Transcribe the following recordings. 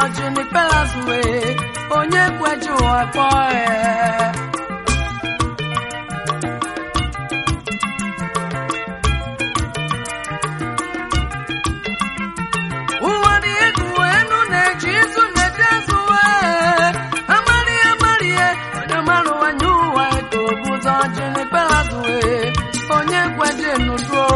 jini pelazwe onye kweju akpoe uwani enu ne jisu ne jesuwe amari nyamaru wanyuwa to buzo jini pelazwe onye kweju nudro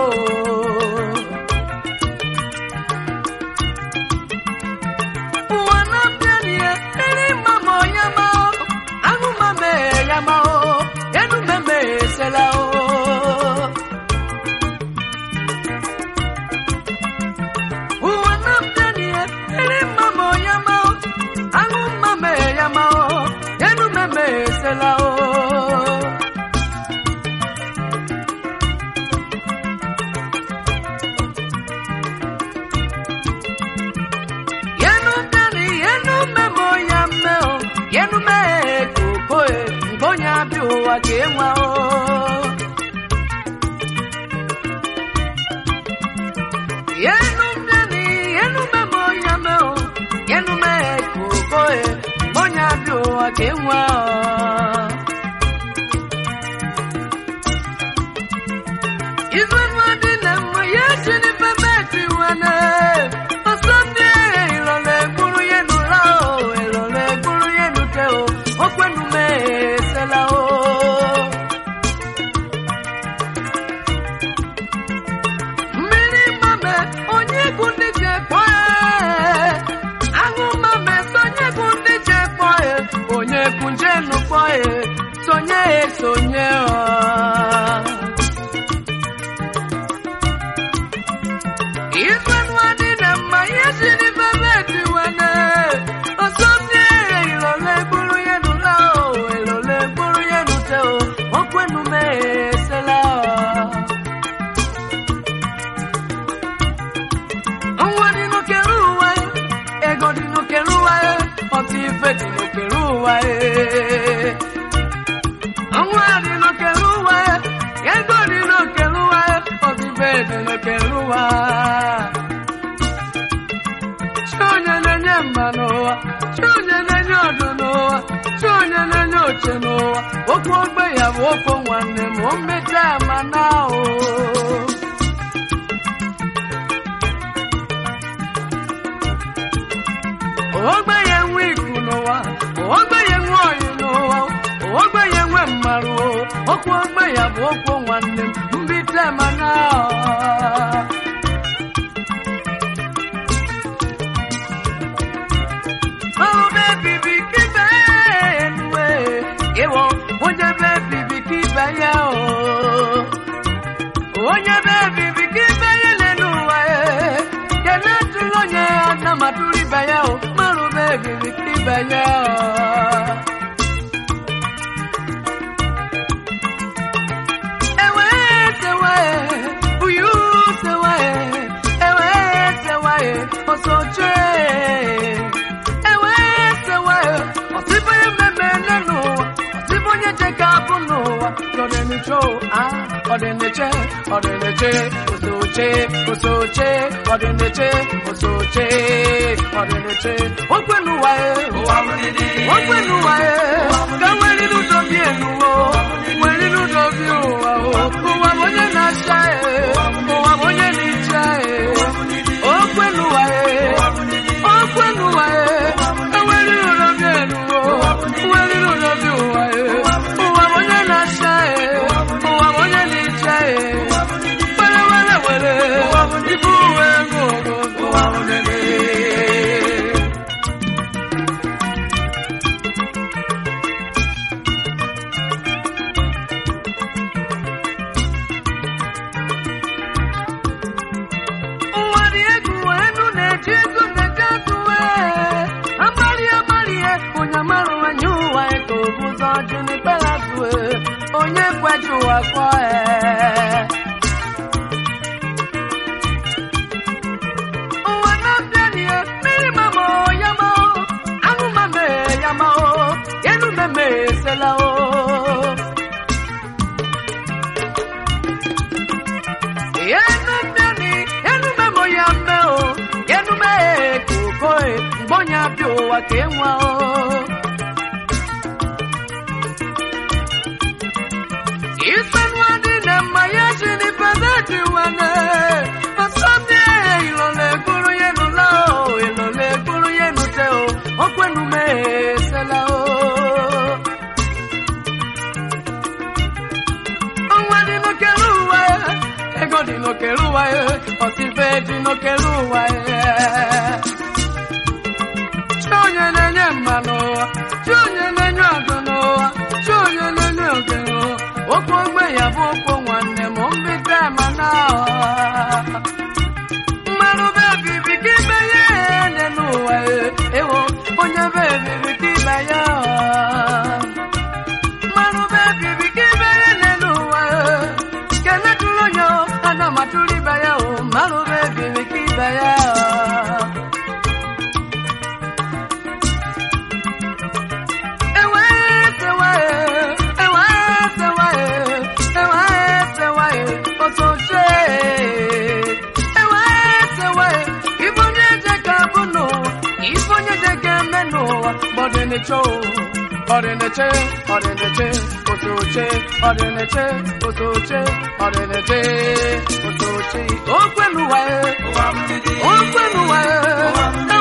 onye kweju akpoe onye abịa ụwa ka enwe o isanwa dị na mma ya jiri pede dị wane ọsọbịa ilole gụrụ ya nụla o ilole gụrụ ya nụte o okwenu mesela o ọnwa dị n'okere ụwa ego dị n'okere ụwa ọsife dị n'okere ụwa chi onye na-enye mmanụ chi onye na-enye ọgụ n'ụwa chi onye na-enye oge okwu ogbe ya bụ okwu nwanne m mbite mana mmanụ be bibi ka ibe ya ene n'ụwa ewo onye be bibi ka ibe ya mmanụ be bibi ka ibe ya ene n'ụwa kele tụrụ onye ana matụrụ ibe ya o mmanụ be bibi ka ibe ya Ọdịneche, osoche, ọdịneche, osoche, ọdịneche, osoche. Okwenuwa, okwenuwa.